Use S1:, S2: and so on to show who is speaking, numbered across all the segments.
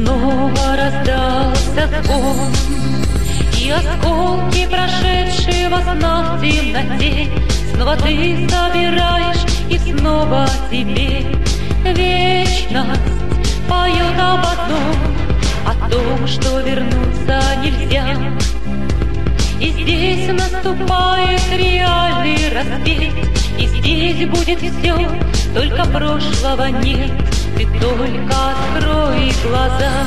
S1: Снова раздался звон, и осколки прошедшего сна в темноте. Снова ты собираешь, и снова тебе вечность поет об одном, о том, что вернуться нельзя. И здесь наступает реальный рассвет, и здесь будет все, только прошлого нет. Ты только открой глаза,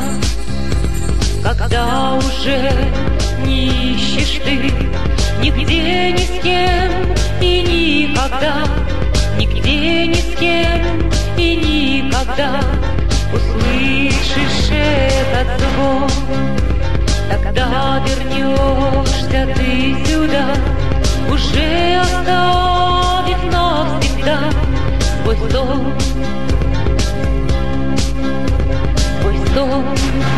S1: когда уже не ищешь ты нигде, ни с кем и никогда, нигде, ни с кем и никогда. Услышишь этот звон, тогда вернешься ты сюда, уже оставив навсегда свой сон, свой сон.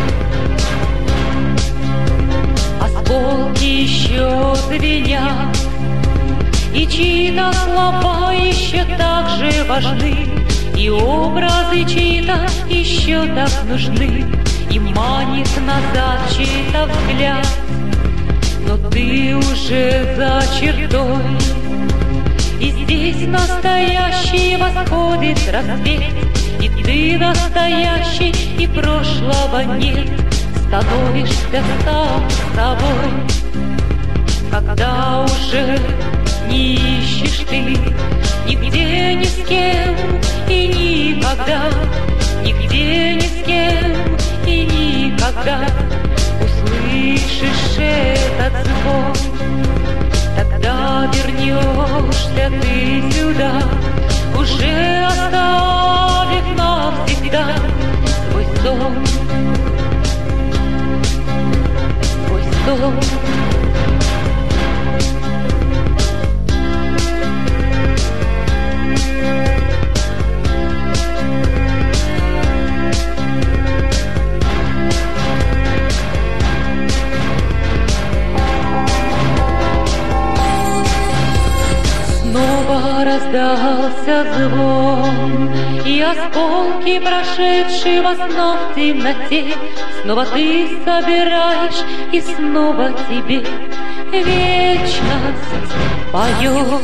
S1: Осколки еще звенят, и чьи-то слова еще так же важны, и образы чьи-то еще так нужны, и манит назад чей-то взгляд. Но ты уже за чертой, и здесь настоящий восходит рассвет, и ты настоящий, и прошлого нет. Становишься сам собой, когда уже не ищешь ты нигде, ни с кем и никогда, нигде, ни с кем и никогда. Услышишь этот звон, тогда вернешься ты сюда, уже оставив навсегда свой сон, свой сон. Снова раздался звон, и осколки прошедшего сна в темноте. Снова ты собираешь, и снова тебе вечность поет.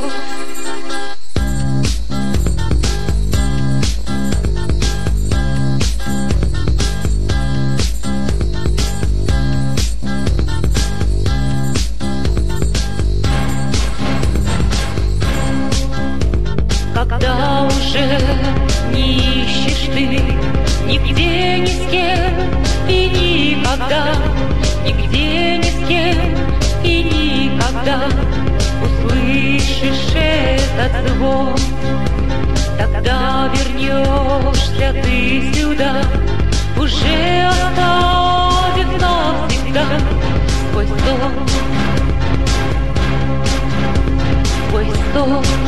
S1: Когда уже не ищешь ты нигде, ни с кем и никогда, нигде, ни с кем и никогда. Услышишь этот звон, тогда вернешься ты сюда, уже оставив навсегда свой сон, свой сон.